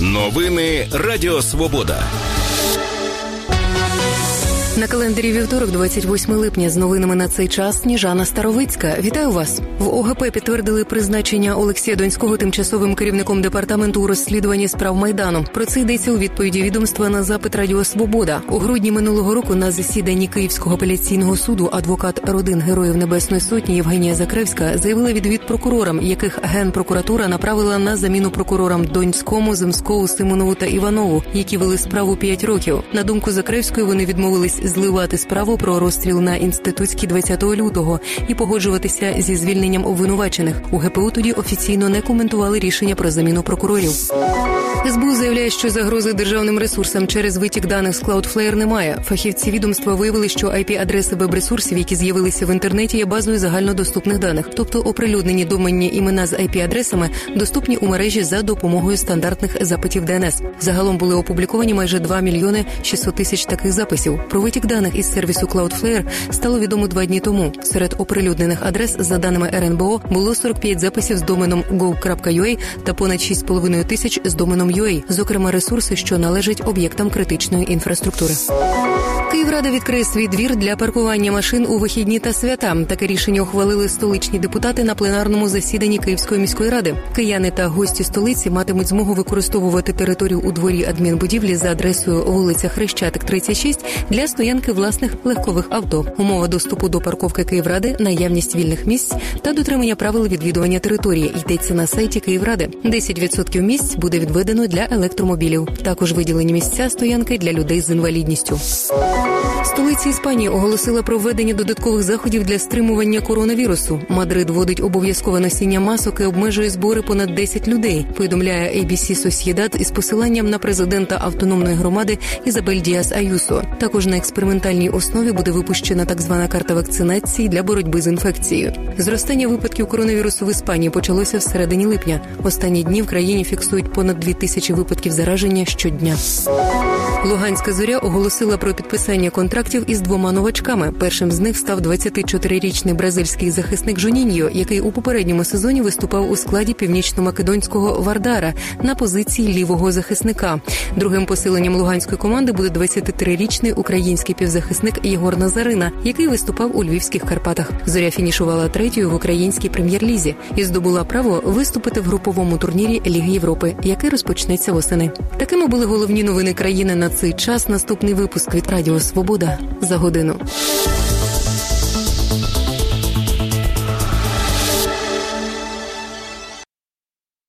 Новини Радіо Свобода. На календарі вівторок, 28 липня, з новинами на цей час Сніжана Старовицька. Вітаю вас. В ОГП підтвердили призначення Олексія Донського тимчасовим керівником департаменту у розслідуванні справ Майдану. Про це йдеться у відповіді відомства на запит Радіо Свобода. У грудні минулого року на засіданні Київського апеляційного суду адвокат родин Героїв Небесної Сотні Євгенія Закревська заявила відвід прокурорам, яких Генпрокуратура направила на заміну прокурорам Донському, Земському, Симонову та Іванову, які вели справу 5 років. На думку Закревської, вони відмовились зливати справу про розстріл на Інститутській 20 лютого і погоджуватися зі звільненням обвинувачених. У ГПУ тоді офіційно не коментували рішення про заміну прокурорів. СБУ заявляє, що загрози державним ресурсам через витік даних з Cloudflare немає. Фахівці відомства виявили, що IP-адреси веб-ресурсів, які з'явилися в інтернеті, є базою загальнодоступних даних. Тобто оприлюднені доменні імена з IP-адресами доступні у мережі за допомогою стандартних запитів ДНС. Загалом були опубліковані майже 2 мільйони 600 тисяч таких записів. Про витік даних із сервісу Cloudflare стало відомо 2 дні тому. Серед оприлюднених адрес, за даними РНБО, було 45 записів з доменом go.ua та понад 6,5 тисяч з доменом UA, зокрема ресурси, що належать об'єктам критичної інфраструктури. Київрада відкриє свій двір для паркування машин у вихідні та свята. Таке рішення ухвалили столичні депутати на пленарному засіданні Київської міської ради. Кияни та гості столиці матимуть змогу використовувати територію у дворі адмінбудівлі за адресою вулиця Хрещатик, 36 для стоянки власних легкових авто. Умова доступу до парковки Київради – наявність вільних місць та дотримання правил відвідування території. Йдеться на сайті Київради. 10% місць буде відведено для електромобілів. Також виділені місця стоянки для людей з інвалідністю. Столиця Іспанії оголосила про введення додаткових заходів для стримування коронавірусу. Мадрид вводить обов'язкове носіння масок і обмежує збори понад 10 людей, повідомляє ABC Sociedad із посиланням на президента автономної громади Ізабель Діас Аюсо. Також на експериментальній основі буде випущена так звана карта вакцинації для боротьби з інфекцією. Зростання випадків коронавірусу в Іспанії почалося в середині липня. Останні дні в країні фіксують понад 2000 випадків зараження щодня. Луганська «Зоря» оголосила про підписання контрактів із 2 новачками. Першим з них став 24-річний бразильський захисник Жоніньо, який у попередньому сезоні виступав у складі північно-македонського «Вардара» на позиції лівого захисника. Другим посиленням луганської команди буде 23-річний український півзахисник Єгор Назарина, який виступав у Львівських Карпатах. «Зоря» фінішувала 3-ю в українській прем'єр-лізі і здобула право виступити в груповому турнірі Ліги Європи, який розпочнеться восени. Такими були головні новини країни на цей час. Наступний випуск від Радіо Свобода за годину.